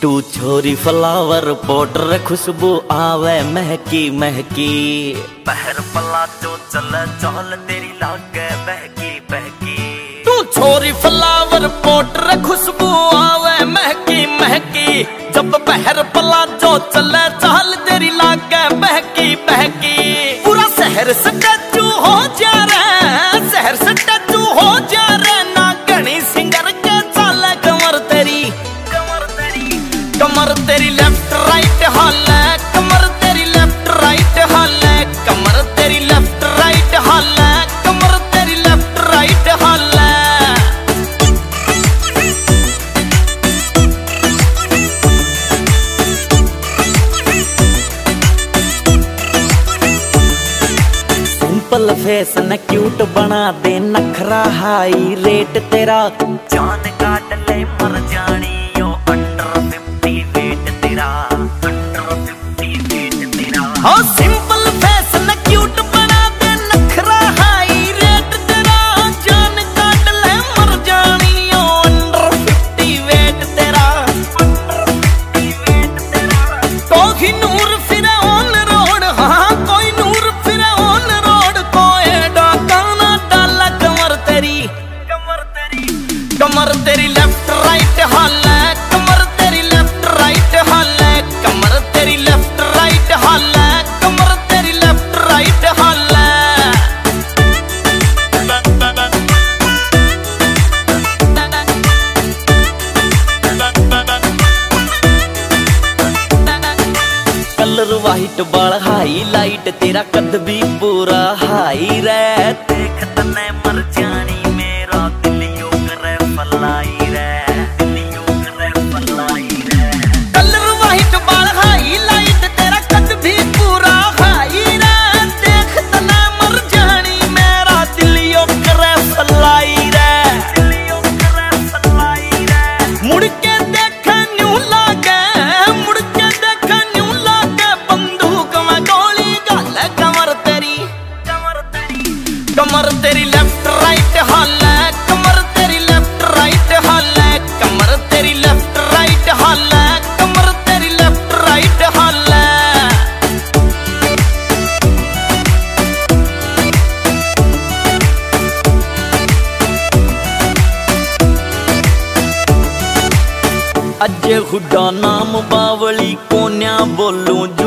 तू छोरी flower powder खुशबू आवे महकी महकी। पहर पला जो चले चाल तेरी लागे बहकी बहकी। तू छोरी फ्लावर पाउडर खुशबू आवे महकी महकी। जब पहर पला जो चले चाल तेरी लागे बहकी बहकी। पूरा शहर से टचू हो जा रे, शहर से टचू हो जा रे ना घनी सिंगर के चाले कमर तेरी कमर तेरी लेफ्ट राइट हाल है, कमर तेरी लेफ्ट राइट हाल है, कमर तेरी लेफ्ट राइट हाल है, कमर तेरी लेफ्ट राइट हाल है। सिंपल फेस न क्यूट बना दे नखरा हाई रेट तेरा। जान काट ले मर जानी यो अंडर 50 वेट तेरा, अंडर 50 वेट तेरा। हाँ सिंपल फेस न क्यूट बना दे नखरा हाई रेट तेरा। जान काट ले मर जानी यो अंडर 50 वेट तेरा, अंडर 50 वेट तेरा। कोई नूर फिरे ऑन रोड, हाँ कोई नूर फिरे ऑन रोड। कोई डाका ना डाला कमर तेरी कमर तेरी लेफ्ट राइट हाल है, कमर तेरी लेफ्ट राइट हाल है, कमर तेरी लेफ्ट राइट हाल है, कमर तेरी लेफ्ट राइट हाल है। कलर वाइट बाल हाई लाइट तेरा कद भी पूरा हाई रे। देख तने मर जानी मेरा दिल यो करे फलाई रे, दिल यो करे फलाई रे। कलर वाइट बाल हाई लाइट तेरा कद भी पूरा हाई रे। देख तने मर जानी मेरा दिल यो करे फलाई रे, दिल यो करे फलाई रे। मुड़ के देख न्यू लागे, मुड़ के देख न्यू लागे बंदूक में गोली गाल। कमर तेरी कमर तेरी लेफ्ट राइट हाल है, कमर तेरी लेफ्ट राइट हाल है, कमर तेरी लेफ्ट राइट हाल है, कमर तेरी लेफ्ट राइट हाल है। अजय हुड्डा नाम बावली कोन्या बोलूं